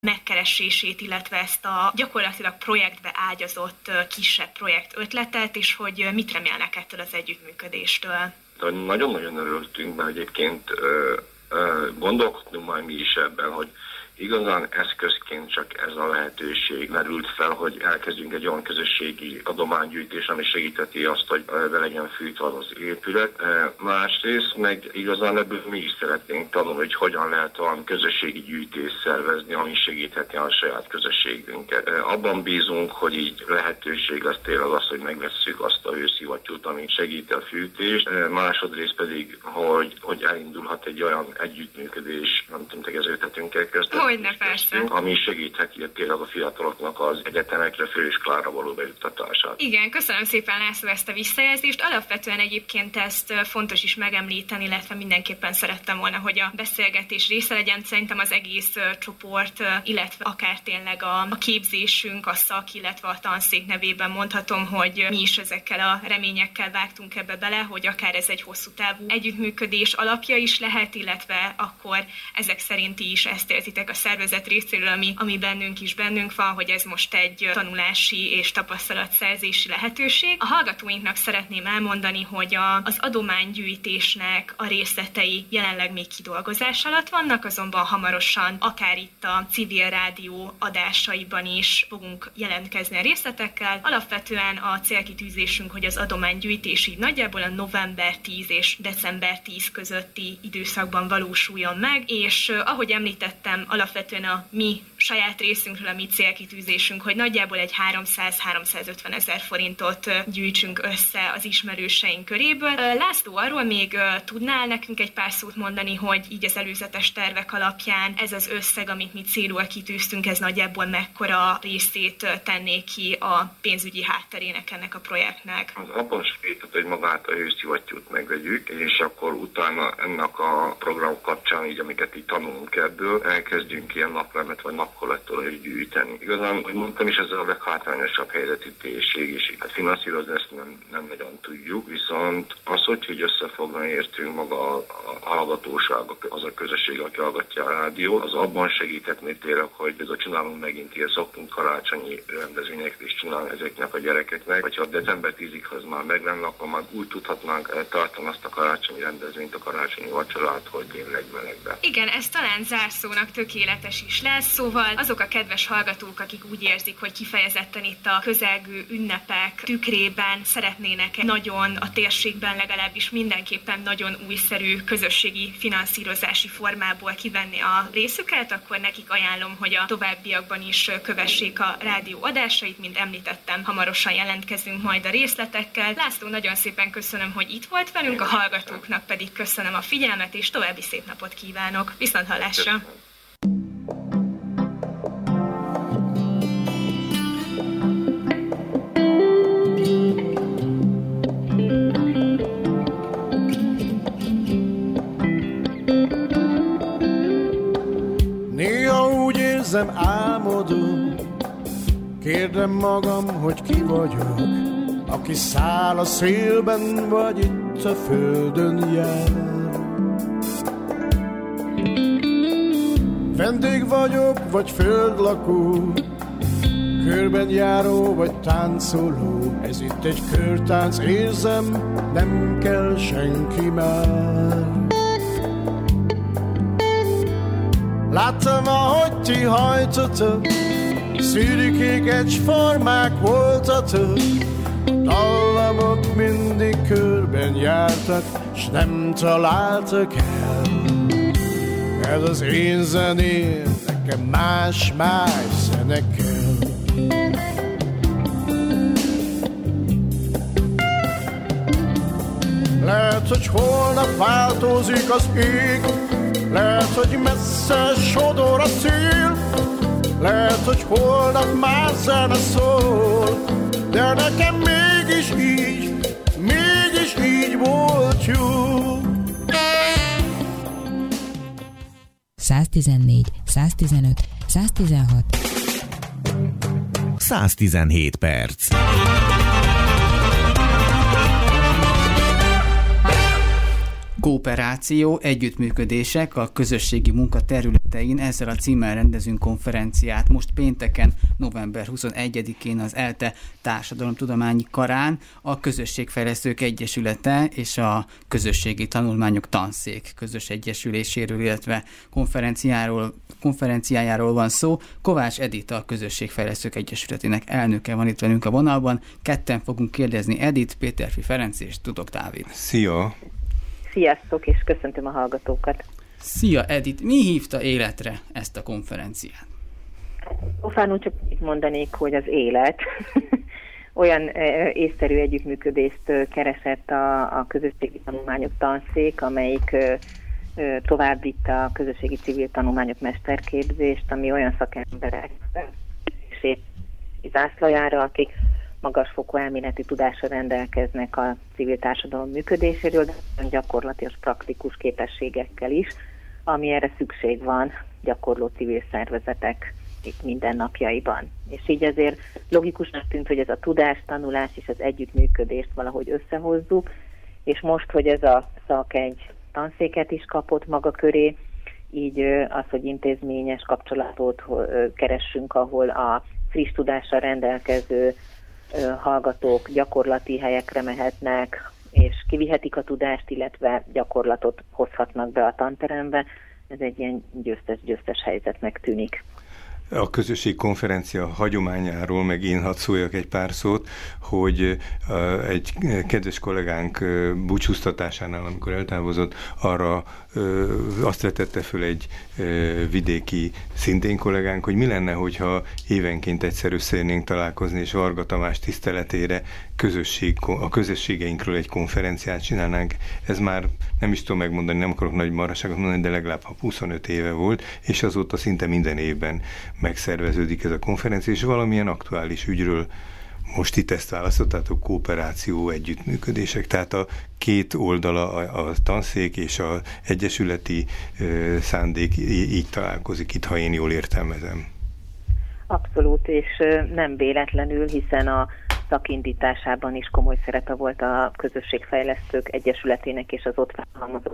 megkeresését, illetve ezt a gyakorlatilag projektbe ágyazott kisebb projekt ötletet, és hogy mit remélnek ettől az együttműködéstől? Nagyon-nagyon örültünk, mert egyébként gondolkodtunk majd mi is ebben, hogy igazán eszközként csak ez a lehetőség merült fel, hogy elkezdjünk egy olyan közösségi adománygyűjtés, ami segítheti azt, hogy be legyen fűtve az épület. Másrészt meg igazán ebből mi is szeretnénk tanulni, hogy hogyan lehet olyan közösségi gyűjtést szervezni, ami segítheti a saját közösségünket. Abban bízunk, hogy így lehetőség lesz tényleg az, hogy megvesszük azt a hőszivattyút, ami segíti a fűtést. Másodrészt pedig, hogy elindulhat egy olyan együttműködés, nem tudom, tegeződhetünk el közben, ami segítheti tényleg a fiataloknak az egyetemekre, főiskolára való bejuttatását. Igen, köszönöm szépen, László, ezt a visszajelzést. Alapvetően egyébként ezt fontos is megemlíteni, illetve mindenképpen szerettem volna, hogy a beszélgetés része legyen. Szerintem az egész csoport, illetve akár tényleg a képzésünk, a szak, illetve a tanszék nevében mondhatom, hogy mi is ezekkel a reményekkel vágtunk ebbe bele, hogy akár ez egy hosszú távú együttműködés alapja is lehet, illetve akkor ezek szerint is ezt érzitek a szervezet részéről, ami bennünk van, hogy ez most egy tanulási és tapasztalatszerzési lehetőség. A hallgatóinknak szeretném elmondani, hogy az adománygyűjtésnek a részletei jelenleg még kidolgozás alatt vannak, azonban hamarosan akár itt a civil rádió adásaiban is fogunk jelentkezni a részletekkel. Alapvetően a célkitűzésünk, hogy az adománygyűjtés így nagyjából a november 10 és december 10 közötti időszakban valósuljon meg, és ahogy említettem, alapvetően a mi saját részünkről a mi célkitűzésünk, hogy nagyjából egy 300-350 ezer forintot gyűjtsünk össze az ismerőseink köréből. László, arról még tudnál nekünk egy pár szót mondani, hogy így az előzetes tervek alapján ez az összeg, amit mi célul kitűztünk, ez nagyjából mekkora részét tenné ki a pénzügyi hátterének ennek a projektnek? Az abban segített, hogy magát a hőszivattyút megvegyük, és akkor utána ennek a program kapcsán, így amiket így tanulunk ebből, elkezdjünk ilyen naplemet vagy napkollektort gyűjteni. Igazán, hogy mondtam is, ez a leghátrányosabb helyzetű térség, és hát finanszírozni ezt nem nagyon tudjuk, viszont az, hogy összefogni értünk maga a hallgatóság, az a közösség, aki hallgatja a rádiót, az abban segíthetné tényleg, hogy csinálunk megint ilyen, szoktunk karácsonyi rendezvényeket is csinálni ezeknek a gyerekeknek, hogyha december 10-ig az már meglenne, akkor már úgy tudhatnánk tartani azt a karácsonyi rendezvényt, a karácsonyi vacsorát, hogy tényleg melegben. Igen, ez talán zárszónak tökéletes is lesz, szóval azok a kedves hallgatók, akik úgy érzik, hogy kifejezetten itt a közelgő ünnepek tükrében szeretnének nagyon a térségben legalábbis mindenképpen nagyon újszerű közösségi finanszírozási formából kivenni a részüket, akkor nekik ajánlom, hogy a továbbiakban is kövessék a rádió adásait, mint említettem, hamarosan jelentkezünk majd a részletekkel. László, nagyon szépen köszönöm, hogy itt volt velünk, a hallgatóknak pedig köszönöm a figyelmet, és további szép napot kívánok. Viszonthallásra! Néha úgy érzem, álmodom, kérdem magam, hogy ki vagyok, aki száll a szélben, vagy itt a földön jár. Vendég vagyok, vagy földlakó, körben járó, vagy táncoló. Ez itt egy körtánc, érzem, nem kell senki már. Láttam, ahogy ti hajtotok, szürkék egyformák voltatok. Dallamok mindig körben jártak, s nem találtak el. Ez az én zeném, nekem más zene kell. Lehet, hogy holnap változik az ég, lehet, hogy messze sodor a szél, lehet, hogy holnap más zene szól, de nekem mégis így volt jó. 114, 115, 116 117 perc. Kooperáció, együttműködések a közösségi munka területein, ezzel a címmel rendezünk konferenciát. Most pénteken, november 21-én az ELTE Társadalomtudományi Karán a Közösségfejlesztők Egyesülete és a Közösségi Tanulmányok Tanszék közös egyesüléséről, illetve konferenciájáról van szó. Kovács Edit, a Közösségfejlesztők Egyesületének elnöke van itt velünk a vonalban. Ketten fogunk kérdezni: Edit, Péterfi Ferenc és Tudok Dávid. Szia! Sziasztok, és köszöntöm a hallgatókat. Szia, Edit! Mi hívta életre ezt a konferenciát? Ofánul csak itt mondanék, hogy az élet olyan észszerű együttműködést keresett a Közösségi Tanulmányok Tanszék, amelyik továbbvitte a Közösségi Civil Tanulmányok Mesterképzést, ami olyan szakemberek zászlajára, akik magasfokú elméleti tudásra rendelkeznek a civil társadalom működéséről, de gyakorlatilag praktikus képességekkel is, ami erre szükség van gyakorló civil szervezetek itt mindennapjaiban. És így ezért logikusnak tűnt, hogy ez a tudástanulás és az együttműködést valahogy összehozzuk, és most, hogy ez a szak egy tanszéket is kapott maga köré, így az, hogy intézményes kapcsolatot keressünk, ahol a friss tudással rendelkező hallgatók gyakorlati helyekre mehetnek, és kivihetik a tudást, illetve gyakorlatot hozhatnak be a tanterembe. Ez egy ilyen győztes helyzetnek tűnik. A közösség konferencia hagyományáról meg én hadd szóljak egy pár szót, hogy egy kedves kollégánk búcsúztatásánál, amikor eltávozott, arra azt vetette föl egy vidéki szintén kollégánk, hogy mi lenne, hogyha évenként egyszer összejönnénk találkozni, és Varga Tamás tiszteletére a közösségeinkről egy konferenciát csinálnánk. Ez már nem is tudom megmondani, nem akarok nagy marhaságot mondani, de legalább 25 éve volt, és azóta szinte minden évben megszerveződik ez a konferencia, és valamilyen aktuális ügyről most itt ezt választottátok, kooperáció, együttműködések, tehát a két oldala, a tanszék és az egyesületi szándék így találkozik itt, ha én jól értelmezem. Abszolút, és nem véletlenül, hiszen a szakindításában is komoly szerepe volt a Közösségfejlesztők Egyesületének és az ott felhalmozott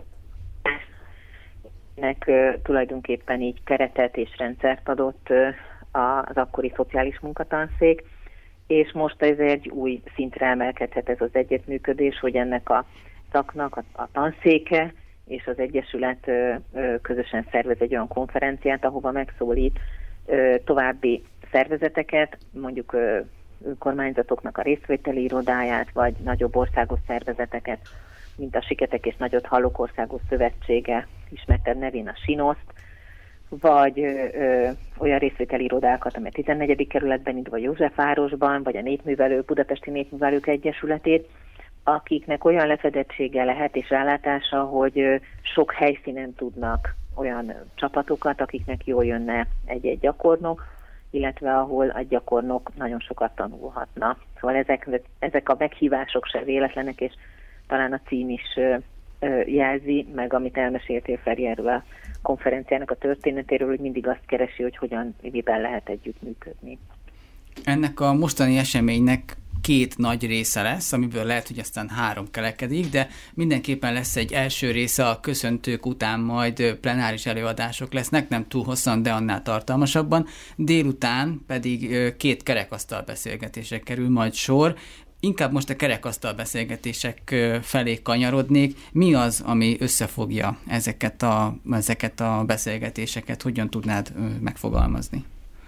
tulajdonképpen így keretet és rendszert adott az akkori szociális munkatanszék, és most ez egy új szintre emelkedhet ez az együttműködés, hogy ennek a szaknak a tanszéke és az Egyesület közösen szervez egy olyan konferenciát, ahova megszólít további szervezeteket, mondjuk önkormányzatoknak a részvételi irodáját, vagy nagyobb országos szervezeteket, mint a Siketek és Nagyot Hallók Országos Szövetsége, ismertebb nevén a SINOSZT, vagy olyan részvételi irodákat, amely 14. kerületben, vagy Józsefvárosban, vagy a Budapesti Népművelők Egyesületét, akiknek olyan lefedettsége lehet és rálátása, hogy sok helyszínen tudnak olyan csapatokat, akiknek jól jönne egy-egy gyakornok, illetve ahol a gyakornok nagyon sokat tanulhatna. Szóval ezek a meghívások se véletlenek, és talán a cím is jelzi, meg amit elmeséltél, Feri, erről a konferenciának a történetéről, hogy mindig azt keresi, hogy hogyan, miben lehet együttműködni. Ennek a mostani eseménynek 2 nagy része lesz, amiből lehet, hogy aztán 3 kelekedik, de mindenképpen lesz egy első része, a köszöntők után majd plenáris előadások lesznek, nem túl hosszan, de annál tartalmasabban. Délután pedig 2 kerekasztal beszélgetésre kerül majd sor. Inkább most a kerekasztal beszélgetések felé kanyarodnék. Mi az, ami összefogja ezeket a beszélgetéseket? Hogyan tudnád megfogalmazni?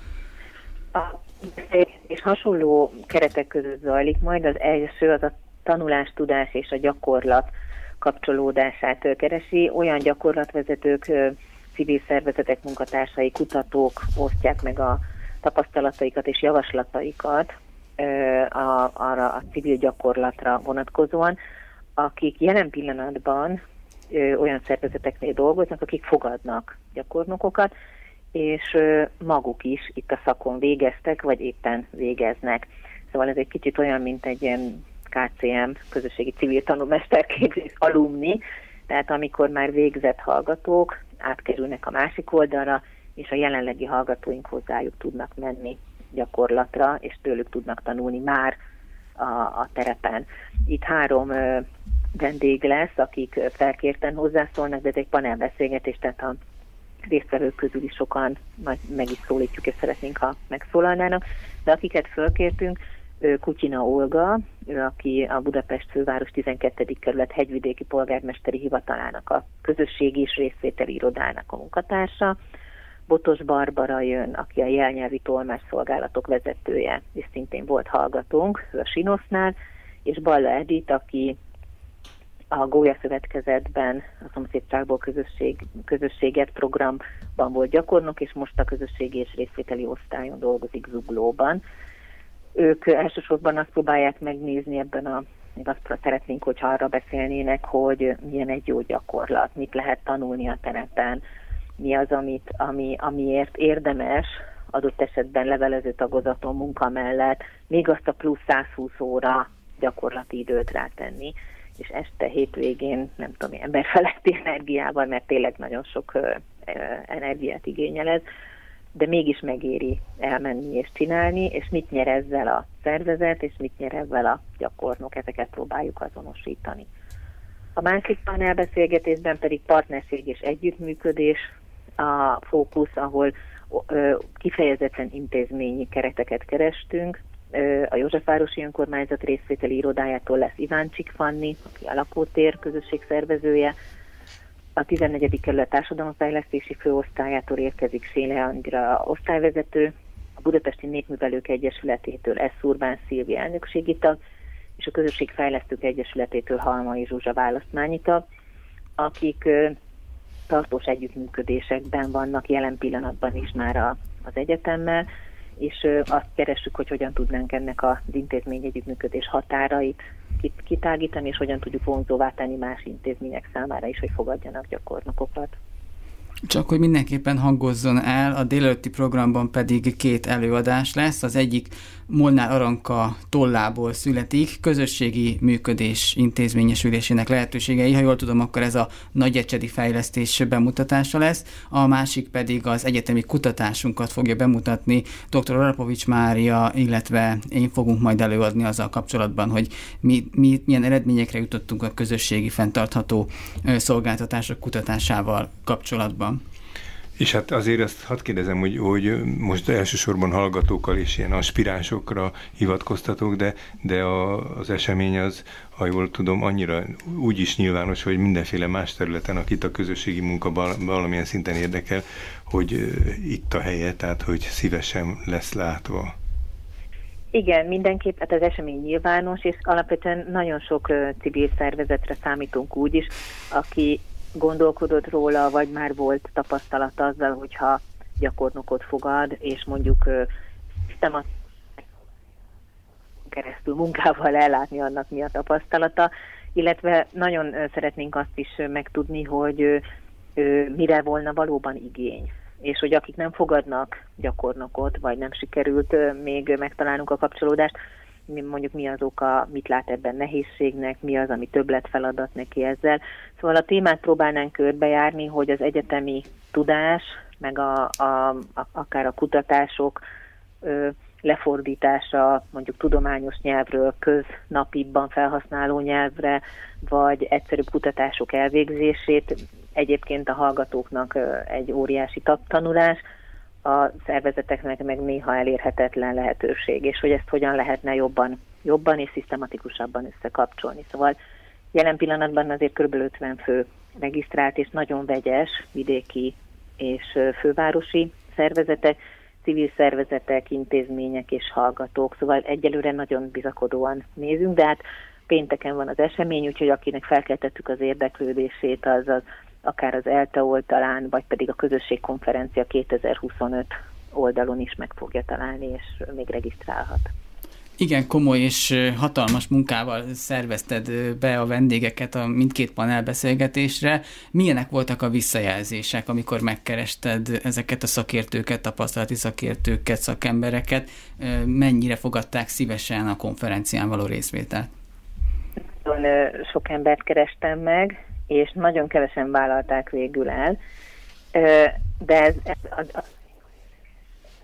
És hasonló keretek között zajlik majd. Az első az a tanulás, tudás és a gyakorlat kapcsolódását keresi. Olyan gyakorlatvezetők, civil szervezetek munkatársai, kutatók osztják meg a tapasztalataikat és javaslataikat arra a civil gyakorlatra vonatkozóan, akik jelen pillanatban olyan szervezeteknél dolgoznak, akik fogadnak gyakornokokat, és maguk is itt a szakon végeztek, vagy éppen végeznek. Szóval ez egy kicsit olyan, mint egy ilyen KCM, közösségi civil tanulmesterképzés alumni, tehát amikor már végzett hallgatók átkerülnek a másik oldalra, és a jelenlegi hallgatóink hozzájuk tudnak menni gyakorlatra, és tőlük tudnak tanulni már a terepen. Itt 3 vendég lesz, akik felkérten hozzászólnak, de ez egy panelbeszélgetés, tehát a résztvevők közül is sokan meg is szólítjuk, és szeretnénk, ha megszólalnának. De akiket felkértünk, Kutyina Olga, aki a Budapest főváros 12. kerület hegyvidéki polgármesteri hivatalának a közösségi és részvételi irodának a munkatársa. Botos Barbara jön, aki a jelnyelvi tolmácsszolgálatok vezetője, és szintén volt hallgatónk, ő a Sinosznál, és Balla Edith, aki a Gólya Szövetkezetben a Szomszédságból közösséget programban volt gyakornok, és most a közösségi és részvételi osztályon dolgozik Zuglóban. Ők elsősorban azt próbálják megnézni ebben még azt szeretnénk, hogyha arra beszélnének, hogy milyen egy jó gyakorlat, mit lehet tanulni a terepen, mi az, amiért érdemes adott esetben levelező tagozaton munka mellett még azt a plusz 120 óra gyakorlati időt rátenni, és este, hétvégén, nem tudom, emberfeletti energiával, mert tényleg nagyon sok energiát igényel ez, de mégis megéri elmenni és csinálni, és mit nyer ezzel a szervezet, és mit nyer ezzel a gyakornok, ezeket próbáljuk azonosítani. A másik panelbeszélgetésben pedig partnerség és együttműködés a fókusz, ahol kifejezetten intézményi kereteket kerestünk. A Józsefvárosi Önkormányzat részvételi irodájától lesz Iváncsik Fanni, aki a Lakótér közösség szervezője. A 14. kerület társadalomfejlesztési főosztályától érkezik Séle Andra osztályvezető, a Budapesti Népművelők Egyesületétől S. Urbán Szilvia elnökségi tag, és a Közösségfejlesztők Egyesületétől Halmai Zsuzsa választmányi tag, akik tartós együttműködésekben vannak jelen pillanatban is már az egyetemmel, és azt keressük, hogy hogyan tudnánk ennek az intézmény együttműködés határait kitágítani, és hogyan tudjuk vonzóvá tenni más intézmények számára is, hogy fogadjanak gyakornokokat. Csak hogy mindenképpen hangozzon el, a délelőtti programban pedig 2 előadás lesz. Az egyik Molnár Aranka tollából születik, közösségi működés intézményesülésének lehetőségei. Ha jól tudom, akkor ez a nagyecsedi fejlesztés bemutatása lesz. A másik pedig az egyetemi kutatásunkat fogja bemutatni dr. Arapovics Mária, illetve én fogunk majd előadni azzal kapcsolatban, hogy milyen eredményekre jutottunk a közösségi fenntartható szolgáltatások kutatásával kapcsolatban. És hát azért azt hadd kérdezem, hogy most elsősorban hallgatókkal és ilyen aspiránsokra hivatkoztatok, de az esemény az, ha jól tudom, annyira úgy is nyilvános, hogy mindenféle más területen, akit a közösségi munka valamilyen szinten érdekel, hogy itt a helye, tehát hogy szívesen lesz látva. Igen, mindenképp, hát az esemény nyilvános, és alapvetően nagyon sok civil szervezetre számítunk úgy is, aki gondolkodott róla, vagy már volt tapasztalat azzal, hogyha gyakornokot fogad, és mondjuk keresztül munkával ellátni, annak mi a tapasztalata, illetve nagyon szeretnénk azt is megtudni, hogy mire volna valóban igény. És hogy akik nem fogadnak gyakornokot, vagy nem sikerült még megtalálnunk a kapcsolódást, mondjuk mi az oka, mit lát ebben nehézségnek, mi az, ami többletfeladat neki ezzel. Szóval a témát próbálnánk körbejárni, hogy az egyetemi tudás, meg akár a kutatások lefordítása mondjuk tudományos nyelvről köznapibban felhasználó nyelvre, vagy egyszerűbb kutatások elvégzését, egyébként a hallgatóknak egy óriási tanulás, a szervezeteknek meg néha elérhetetlen lehetőség, és hogy ezt hogyan lehetne jobban és szisztematikusabban összekapcsolni. Szóval jelen pillanatban azért kb. 50 fő regisztrált, és nagyon vegyes vidéki és fővárosi szervezetek, civil szervezetek, intézmények és hallgatók, szóval egyelőre nagyon bizakodóan nézünk, de hát pénteken van az esemény, úgyhogy akinek felkeltettük az érdeklődését, az akár az ELTE oldalán, vagy pedig a Közösségkonferencia 2025 oldalon is meg fogja találni, és még regisztrálhat. Igen, komoly és hatalmas munkával szervezted be a vendégeket a mindkét panelbeszélgetésre. Milyenek voltak a visszajelzések, amikor megkerested ezeket a szakértőket, tapasztalati szakértőket, szakembereket? Mennyire fogadták szívesen a konferencián való részvételt? Nagyon sok embert kerestem meg, és nagyon kevesen vállalták végül el, de ez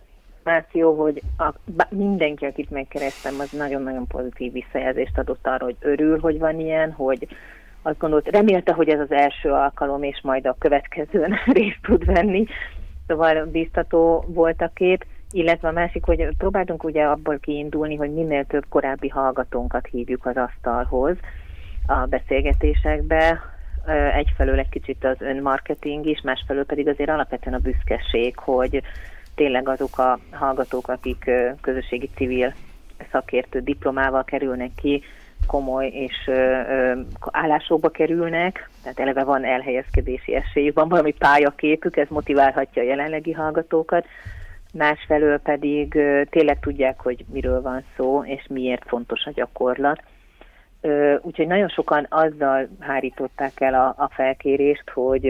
információ, hogy mindenki, akit megkerestem, az nagyon-nagyon pozitív visszajelzést adott arra, hogy örül, hogy van ilyen, hogy azt gondolt, remélte, hogy ez az első alkalom, és majd a következőn részt tud venni. Szóval biztató volt a kép, illetve a másik, hogy próbáltunk ugye abból kiindulni, hogy minél több korábbi hallgatónkat hívjuk az asztalhoz a beszélgetésekbe. Egyfelől egy kicsit az önmarketing is, másfelől pedig azért alapvetően a büszkeség, hogy tényleg azok a hallgatók, akik közösségi civil szakértő diplomával kerülnek ki, komoly és állásokba kerülnek, tehát eleve van elhelyezkedési esélyük, van valami pályaképük, ez motiválhatja a jelenlegi hallgatókat, másfelől pedig tényleg tudják, hogy miről van szó, és miért fontos a gyakorlat. Úgyhogy nagyon sokan azzal hárították el a felkérést,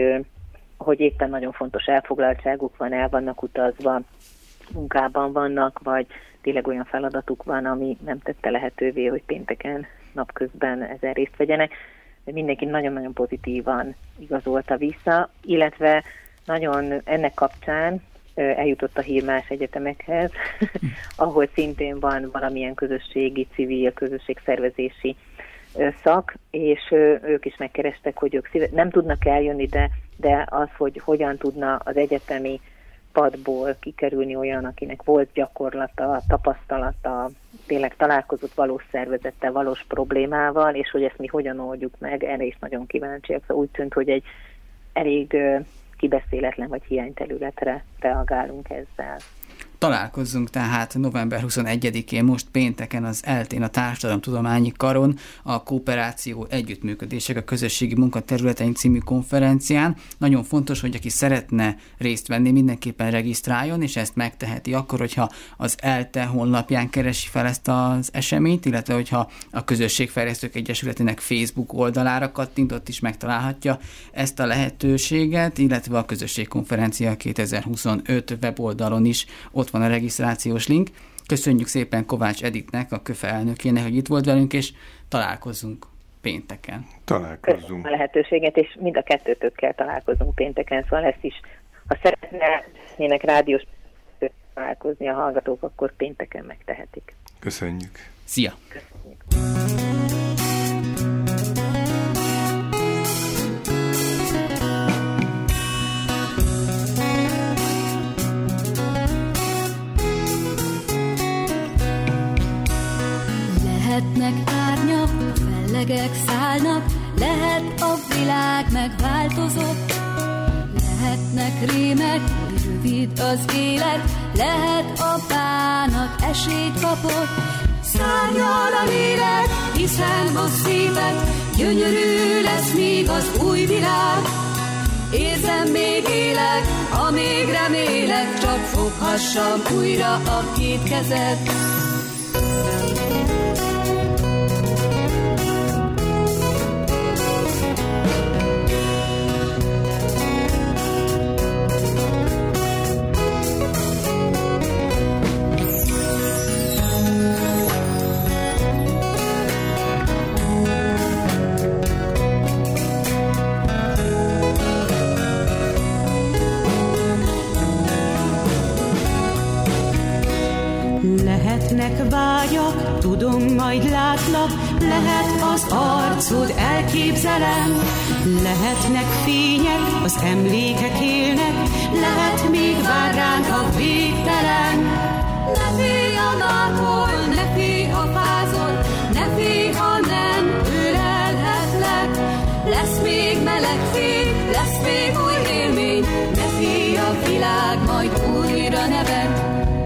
hogy éppen nagyon fontos elfoglaltságuk van, el vannak utazva, munkában vannak, vagy tényleg olyan feladatuk van, ami nem tette lehetővé, hogy pénteken napközben ezen részt vegyenek. De mindenki nagyon-nagyon pozitívan igazolta vissza, illetve nagyon ennek kapcsán eljutott a hír más egyetemekhez, ahol szintén van valamilyen közösségi, civil, közösségszervezési szak, és ők is megkerestek, hogy ők nem tudnak eljönni, de az, hogy hogyan tudna az egyetemi padból kikerülni olyan, akinek volt gyakorlata, tapasztalata, tényleg találkozott valós szervezettel, valós problémával, és hogy ezt mi hogyan oldjuk meg, erre is nagyon kíváncsiak. Szóval úgy tűnt, hogy egy elég kibeszéletlen vagy hiányterületre reagálunk ezzel. Találkozzunk tehát november 21-én most pénteken az ELTÉN, a Társadalomtudományi Karon, a Kooperáció Együttműködések a közösségi munkaterületein című konferencián. Nagyon fontos, hogy aki szeretne részt venni, mindenképpen regisztráljon, és ezt megteheti akkor, hogyha az ELTE honlapján keresi fel ezt az eseményt, illetve hogyha a Közösségfejlesztők Egyesületének Facebook oldalára kattintott is megtalálhatja ezt a lehetőséget, illetve a Közösségkonferencia 2025 weboldalon is ott van a regisztrációs link. Köszönjük szépen Kovács Editnek, a KÖFE elnökének, hogy itt volt velünk, és találkozunk pénteken. Köszönöm a lehetőséget, és mind a kettőtökkel találkozunk pénteken, szóval ezt is, ha szeretnének rádiós találkozni a hallgatók, akkor pénteken megtehetik. Köszönjük. Szia! Köszönjük. Lehetnek árnyak, fellegek szállnak, lehet a világ megváltozott. Lehetnek rémek, hogy rövid az élet, lehet a bánat esélyt kapott. Szárnyal a lélek, hiszen a szíved, gyönyörű lesz még az új világ. Érzem, még élek, amíg remélek, csak foghassam újra a két kezed. Lehetnek vágyak, tudom, majd látlak, lehet az arcod, elképzelem. Lehetnek fények, az emlékek élnek, lehet még vár ránk a végtelen. Ne félj a nától, ne félj, ha fázol, ne félj, ha nem ölelhetlek. Lesz még meleg fény, lesz még új élmény, ne félj, a világ majd újra nevet.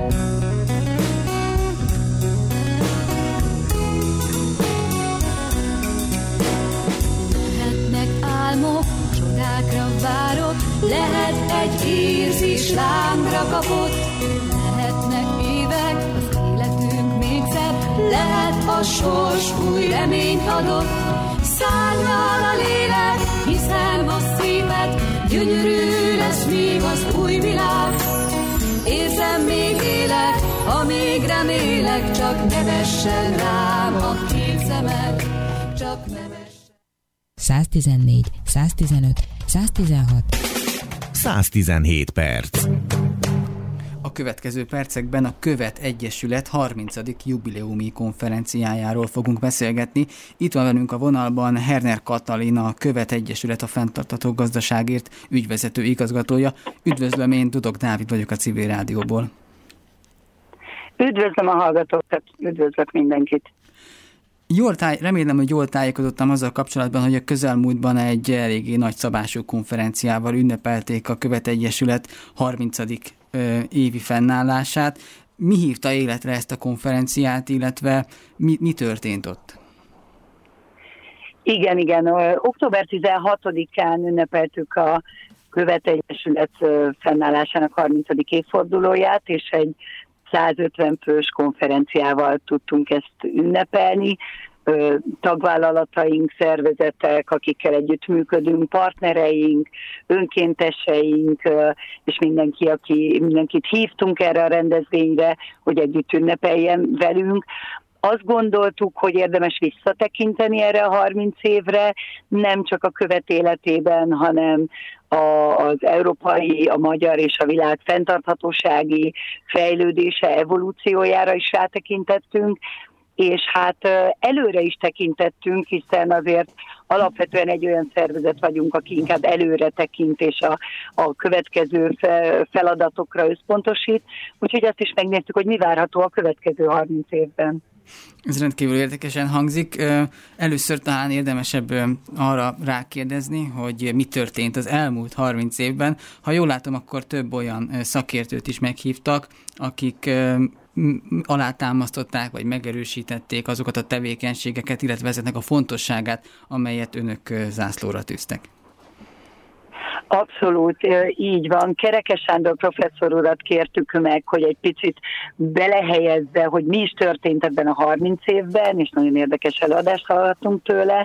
Csodákra várok, lehet egy érzés lángra kapott. Lehetnek évek, az életünk még szebb, lehet a sors új reményt adott. Szárnyal a lélek, hiszen a szíved, gyönyörű lesz még az új világ. Érzem, még élek, amíg remélek, csak ne vessen rám a két szemed, csak ne vessen. 114, 115, 116. 117 perc. A A következő percekben a Követ Egyesület 30. jubileumi konferenciájáról fogunk beszélgetni. Itt van velünk a vonalban Herner Katalin, a Követ Egyesület a fenntartható gazdaságért ügyvezető igazgatója. Üdvözlöm, én Dudok Dávid vagyok a Civil Rádióból. Üdvözlöm a hallgatókat, üdvözlök mindenkit. Remélem, hogy jól tájékozottam azzal kapcsolatban, hogy a közelmúltban egy eléggé nagyszabású konferenciával ünnepelték a Követ Egyesület 30. évi fennállását. Mi hívta életre ezt a konferenciát, illetve mi történt ott? Igen. Október 16-án ünnepeltük a Követ Egyesület fennállásának 30. évfordulóját, és egy 150 fős konferenciával tudtunk ezt ünnepelni. Tagvállalataink, szervezetek, akikkel együtt működünk, partnereink, önkénteseink, és mindenkit hívtunk erre a rendezvényre, hogy együtt ünnepeljen velünk. Azt gondoltuk, hogy érdemes visszatekinteni erre a 30 évre, nem csak a Követ életében, hanem az európai, a magyar és a világ fenntarthatósági fejlődése, evolúciójára is rátekintettünk, és hát előre is tekintettünk, hiszen azért alapvetően egy olyan szervezet vagyunk, aki inkább előre tekint, és a következő feladatokra összpontosít, úgyhogy azt is megnéztük, hogy mi várható a következő 30 évben. Ez rendkívül érdekesen hangzik. Először talán érdemesebb arra rákérdezni, hogy mi történt az elmúlt 30 évben. Ha jól látom, akkor több olyan szakértőt is meghívtak, akik alátámasztották, vagy megerősítették azokat a tevékenységeket, illetve ezeknek a fontosságát, amelyet önök zászlóra tűztek. Abszolút, így van. Kerekes Sándor professzor urat kértük meg, hogy egy picit belehelyezze, hogy mi is történt ebben a 30 évben, és nagyon érdekes előadást hallhattunk tőle,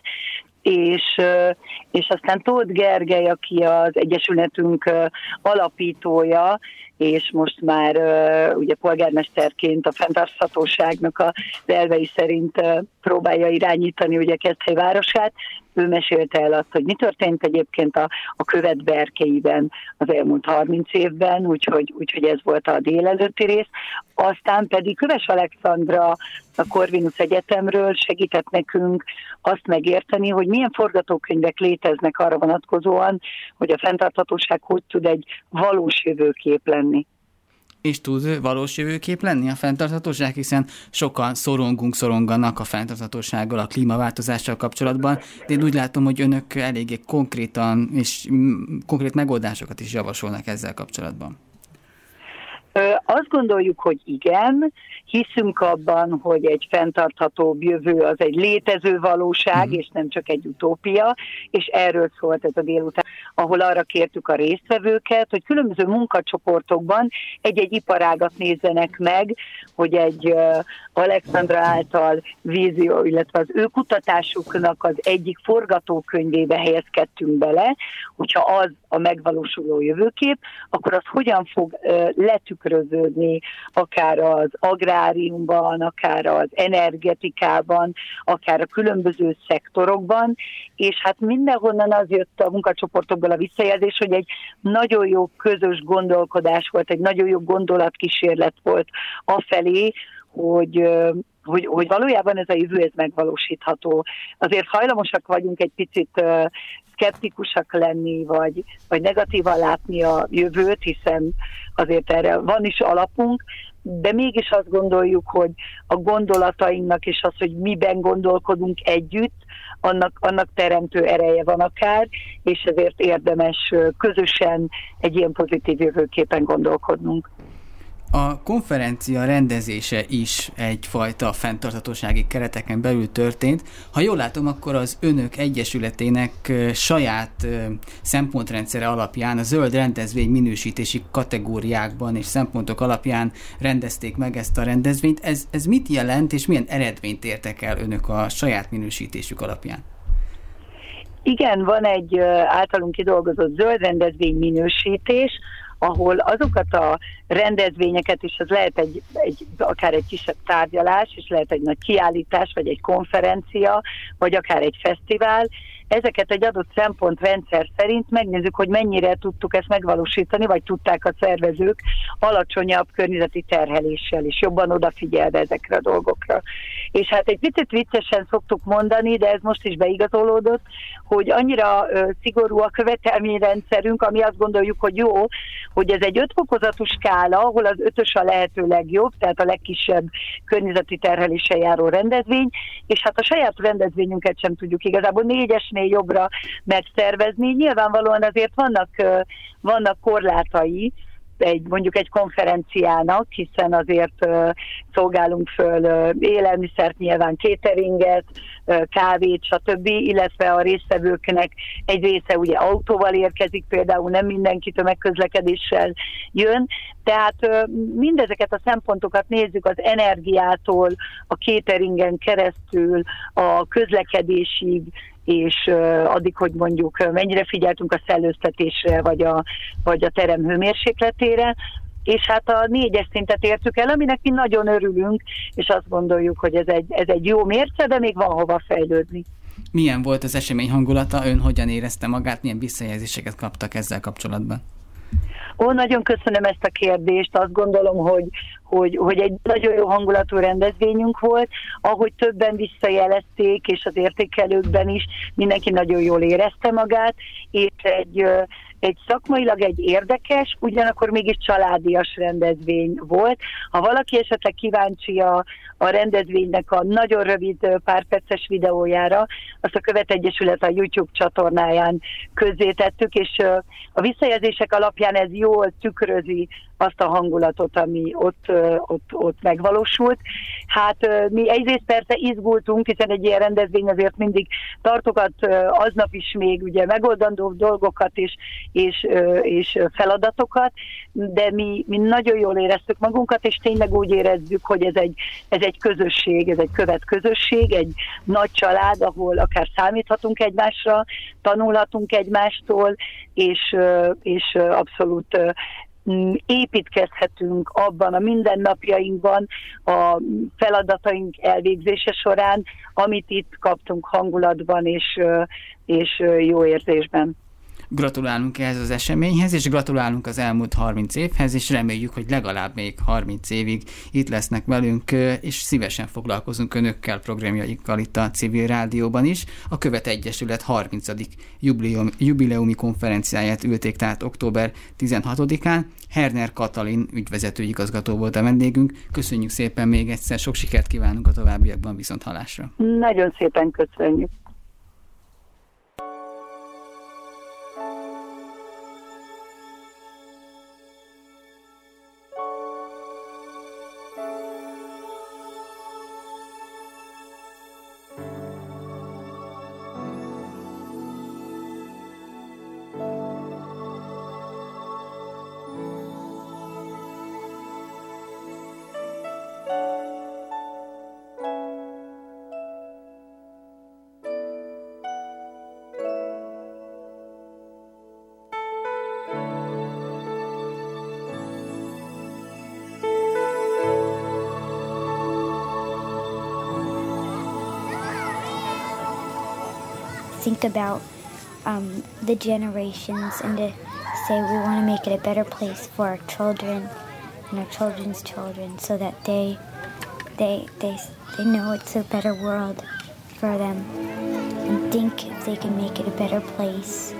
és aztán Tóth Gergely, aki az Egyesületünk alapítója, és most már ugye polgármesterként a fenntarthatóságnak az elvei szerint próbálja irányítani ugye Keszthely városát. Ő mesélte el azt, hogy mi történt egyébként a Követ berkeiben az elmúlt 30 évben, úgyhogy ez volt a délelőtti rész. Aztán pedig Köves Alexandra a Corvinus Egyetemről segített nekünk azt megérteni, hogy milyen forgatókönyvek léteznek arra vonatkozóan, hogy a fenntarthatóság hogy tud egy valós jövőkép lenni. És tud valós jövőkép lenni a fenntarthatóság, hiszen sokan szoronganak a fenntarthatósággal, a klímaváltozással kapcsolatban, de én úgy látom, hogy önök eléggé konkrétan és konkrét megoldásokat is javasolnak ezzel kapcsolatban. Azt gondoljuk, hogy igen, hiszünk abban, hogy egy fenntarthatóbb jövő az egy létező valóság, és nem csak egy utópia, és erről szólt ez a délután, ahol arra kértük a résztvevőket, hogy különböző munkacsoportokban egy-egy iparágat nézzenek meg, hogy egy Alexandra által vízió, illetve az ő kutatásuknak az egyik forgatókönyvébe helyezkedtünk bele, hogyha az a megvalósuló jövőkép, akkor az hogyan fog letükröződni akár az agráriumban, akár az energetikában, akár a különböző szektorokban, és hát mindenhonnan az jött a munkacsoportokból a visszajelzés, hogy egy nagyon jó közös gondolkodás volt, egy nagyon jó gondolatkísérlet volt afelé, hogy valójában ez a jövő ez megvalósítható. Azért hajlamosak vagyunk egy picit szkeptikusak lenni, vagy negatívan látni a jövőt, hiszen azért erre van is alapunk, de mégis azt gondoljuk, hogy a gondolatainknak és az, hogy miben gondolkodunk együtt, annak teremtő ereje van akár, és ezért érdemes közösen egy ilyen pozitív jövőképen gondolkodnunk. A konferencia rendezése is egyfajta fenntarthatósági kereteken belül történt. Ha jól látom, akkor az önök egyesületének saját szempontrendszere alapján a zöld rendezvény minősítési kategóriákban és szempontok alapján rendezték meg ezt a rendezvényt. Ez mit jelent, és milyen eredményt értek el önök a saját minősítésük alapján? Igen, van egy általunk kidolgozott zöld rendezvény minősítés, ahol azokat a rendezvényeket, és ez lehet akár egy kisebb tárgyalás, és lehet egy nagy kiállítás, vagy egy konferencia, vagy akár egy fesztivál, ezeket egy adott szempontrendszer szerint megnézzük, hogy mennyire tudtuk ezt megvalósítani, vagy tudták a szervezők alacsonyabb környezeti terheléssel is, jobban odafigyelve ezekre a dolgokra. És hát egy picit viccesen szoktuk mondani, de ez most is beigazolódott, hogy annyira szigorú a követelményrendszerünk, ami azt gondoljuk, hogy jó, hogy ez egy 5 fokozatú skála, ahol az 5-ös a lehető legjobb, tehát a legkisebb környezeti terheléssel járó rendezvény, és hát a saját rendezvényünket sem tudjuk igazából 4-esnél jobbra megszervezni. Nyilvánvalóan azért vannak korlátai, mondjuk egy konferenciának, hiszen azért szolgálunk föl élelmiszert, nyilván cateringet, kávét, stb., illetve a résztvevőknek egy része ugye autóval érkezik, például nem mindenki tömegközlekedéssel jön, tehát mindezeket a szempontokat nézzük az energiától, a cateringen keresztül, a közlekedésig, és addig, hogy mondjuk mennyire figyeltünk a szellőztetésre, vagy a terem hőmérsékletére, és hát a 4-es szintet értük el, aminek mi nagyon örülünk, és azt gondoljuk, hogy ez egy jó mérce, de még van hova fejlődni. Milyen volt az esemény hangulata? Ön hogyan érezte magát? Milyen visszajelzéseket kaptak ezzel kapcsolatban? Nagyon köszönöm ezt a kérdést. Azt gondolom, hogy egy nagyon jó hangulatú rendezvényünk volt, ahogy többen visszajelezték, és az értékelőkben is mindenki nagyon jól érezte magát, és egy szakmailag egy érdekes, ugyanakkor mégis családias rendezvény volt. Ha valaki esetleg kíváncsi a rendezvénynek a nagyon rövid pár perces videójára, azt a Követegyesület a YouTube csatornáján közzétettük, és a visszajelzések alapján ez jól tükrözi azt a hangulatot, ami ott megvalósult. Hát mi egyrészt persze izgultunk, hiszen egy ilyen rendezvény azért mindig tartogat aznap is még ugye megoldandó dolgokat és feladatokat, de mi nagyon jól éreztük magunkat, és tényleg úgy érezzük, hogy ez egy közösség, ez egy követközösség, egy nagy család, ahol akár számíthatunk egymásra, tanulhatunk egymástól, és abszolút építkezhetünk abban a mindennapjainkban, a feladataink elvégzése során, amit itt kaptunk hangulatban és jó érzésben. Gratulálunk ehhez az eseményhez, és gratulálunk az elmúlt 30 évhez, és reméljük, hogy legalább még 30 évig itt lesznek velünk, és szívesen foglalkozunk önökkel, programjaikkal itt a Civil Rádióban is. A Követegyesület 30. jubileumi konferenciáját ülték tehát október 16-án. Herner Katalin ügyvezető igazgató volt a vendégünk. Köszönjük szépen még egyszer, sok sikert kívánunk a továbbiakban, viszonthallásra. Nagyon szépen köszönjük. Think about the generations and to say we want to make it a better place for our children and our children's children, so that they know it's a better world for them, and think if they can make it a better place.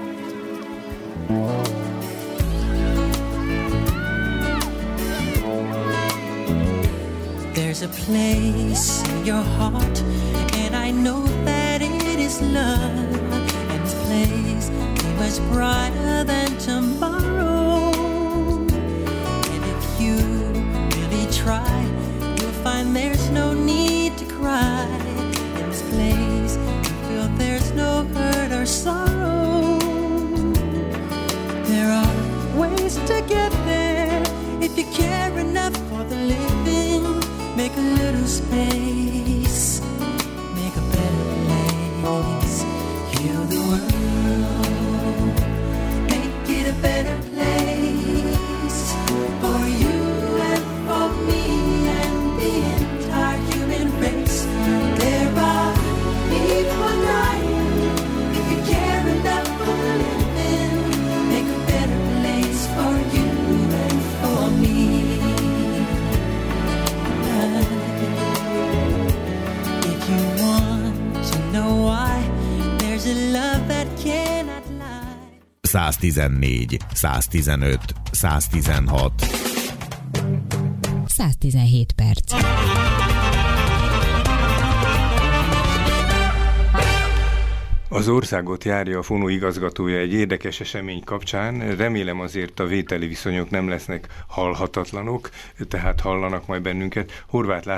There's a place in your heart, and I know that it is love. And this place is much brighter than tomorrow. And if you really try, you'll find there's no need to cry. In this place, you feel there's no hurt or sorrow. There are ways to get there if you care enough for the living. Make a little space, make a better place. Heal the world, make it a better place for you and for me and the entire human race. There are people dying if you 114, 115, 116. 117 perc. Az országot járja a Fonó igazgatója egy érdekes esemény kapcsán. Remélem azért a vételi viszonyok nem lesznek halhatatlanok, tehát hallanak majd bennünket. Horváth